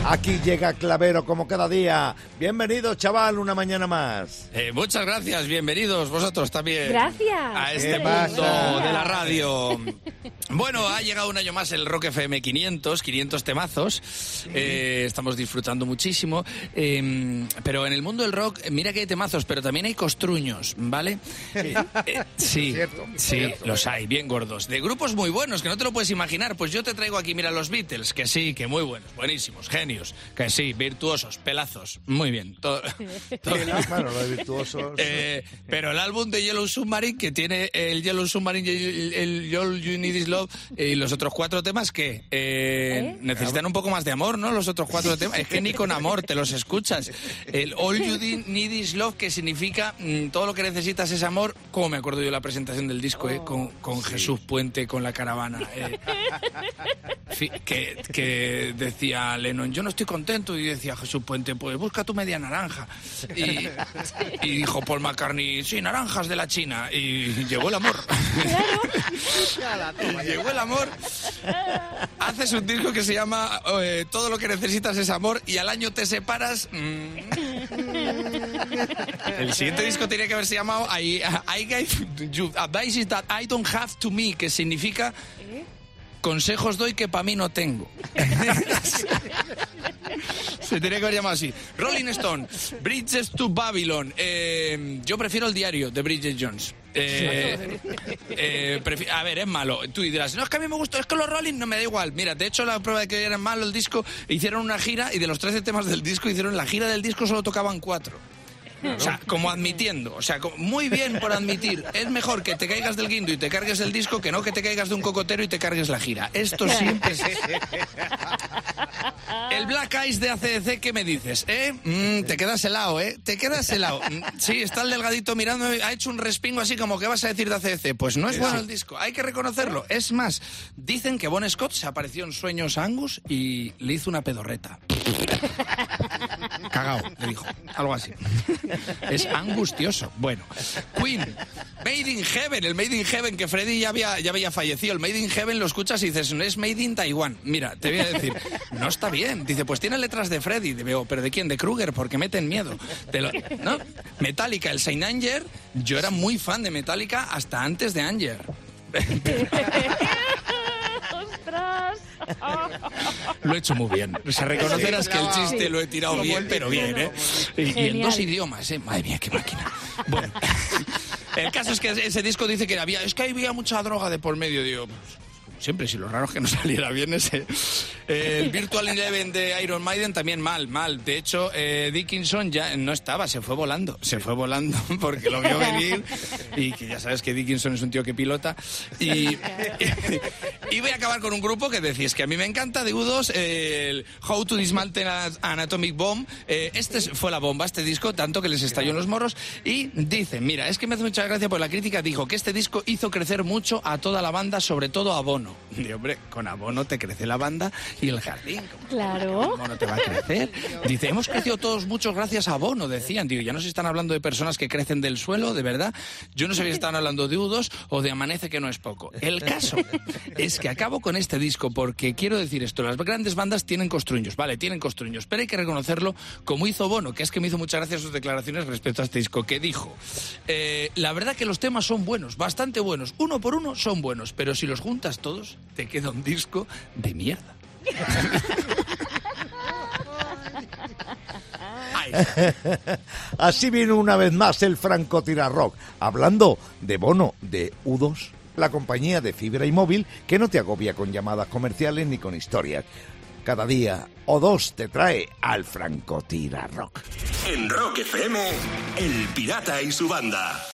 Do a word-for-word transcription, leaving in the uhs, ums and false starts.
Aquí llega Clavero como cada día. Bienvenido, chaval, una mañana más. Eh, muchas gracias, bienvenidos vosotros también. Gracias. A este mundo de la radio. Bueno, ha llegado un año más el Rock F M quinientos, quinientos temazos. Eh, estamos disfrutando muchísimo. Eh, pero en el mundo del rock, mira que hay temazos, pero también hay costruños, ¿vale? Eh, eh, sí, Cierto, sí, cierto. los hay, bien gordos. De grupos muy buenos, que no te lo puedes imaginar. Pues yo te traigo aquí, mira, los Beatles, que sí, que muy buenos, buenísimos, genios, que sí, virtuosos, pelazos, muy bien. Todo, todo. Bueno, los virtuosos. Eh, pero el álbum de Yellow Submarine, que tiene el Yellow Submarine y el, el, el All You Need Is Love, y los otros cuatro temas que eh, ¿Eh? necesitan un poco más de amor, ¿no? Los otros cuatro temas, es que ni con amor te los escuchas. El All You Need Is Love, que significa mmm, todo lo que necesitas es amor, como me acuerdo yo de la presentación del disco, eh, con, con sí. Jesús Puente, con la caravana, eh, que, que decía Lennon, yo no estoy contento, y decía Jesús Puente, pues busca tu media naranja. Y, y dijo Paul McCartney, sí, naranjas de la China. Y llegó el amor. Claro. Llegó el amor. Haces un disco que se llama eh, Todo lo que necesitas es amor, y al año te separas. Mm. El siguiente disco tiene que haberse llamado I, I gave you advices that I don't have to me, que significa consejos doy que para mí no tengo. Se tiene que haber llamado así. Rolling Stone, Bridges to Babylon. Eh, yo prefiero el diario de Bridget Jones. Eh, eh, prefi- a ver, es malo. Tú dirás, no, es que a mí me gustó, es que los Rolling no me da igual. Mira, de hecho, la prueba de que era malo el disco, hicieron una gira y de los trece temas del disco, hicieron la gira del disco, solo tocaban cuatro. O sea, como admitiendo, o sea, muy bien por admitir. Es mejor que te caigas del guindo y te cargues el disco que no que te caigas de un cocotero y te cargues la gira. Esto siempre es... El Black Eyes de A C D C, ¿qué me dices? ¿Eh? Mm, te quedas helado, ¿eh? Te quedas helado. Mm, sí, está el delgadito mirando, ha hecho un respingo así como, ¿qué vas a decir de A C D C? Pues no es bueno el disco, hay que reconocerlo. Es más, dicen que Bon Scott se apareció en sueños a Angus y le hizo una pedorreta. Cagao, le dijo, algo así. Es angustioso. Bueno, Queen, Made in Heaven, el Made in Heaven, que Freddy ya había, ya había fallecido. El Made in Heaven lo escuchas y dices, no es Made in Taiwán. Mira, te voy a decir, no está bien. Dice, pues tiene letras de Freddy. Digo, ¿pero de quién? De Kruger, porque meten miedo. Te lo, ¿no? Metallica, el Saint Anger. Yo era muy fan de Metallica hasta antes de Anger. ¡Ostras! Lo he hecho muy bien. O sea, reconocerás que el chiste lo he tirado bien, pero bien, ¿eh? Y, y en dos idiomas, ¿eh? Madre mía, qué máquina. Bueno, el caso es que ese disco dice que había... Es que había mucha droga de por medio, digo... Pues, siempre, si lo raro es que no saliera bien ese. Eh, el Virtual Eleven de Iron Maiden también mal, mal. De hecho, eh, Dickinson ya no estaba, se fue volando. Se fue volando porque lo vio venir. Y que ya sabes que Dickinson es un tío que pilota. Y, y, y voy a acabar con un grupo que decís que a mí me encanta, de U dos, eh, el How to Dismantle an Atomic Bomb. Eh, este fue la bomba, este disco, tanto que les estalló en los morros. Y dicen, mira, es que me hace mucha gracia porque la crítica dijo que este disco hizo crecer mucho a toda la banda, sobre todo a Bono. Y hombre, con abono te crece la banda y el jardín. Claro. Abono te va a crecer. Dice, hemos crecido todos mucho gracias a abono, decían. Digo, ya no se están hablando de personas que crecen del suelo, de verdad. Yo no sé si están hablando de U dos o de Amanece, que no es poco. El caso es que acabo con este disco porque quiero decir esto. Las grandes bandas tienen costruños, vale, tienen costruños, pero hay que reconocerlo como hizo Bono, que es que me hizo muchas gracias sus declaraciones respecto a este disco, que dijo, eh, la verdad que los temas son buenos, bastante buenos. Uno por uno son buenos, pero si los juntas todos, te queda un disco de mierda. Así vino una vez más el francotirador, hablando de Bono, de U dos, la compañía de fibra y móvil que no te agobia con llamadas comerciales ni con historias. Cada día o dos te trae al francotirador. En Rock F M, El Pirata y su banda.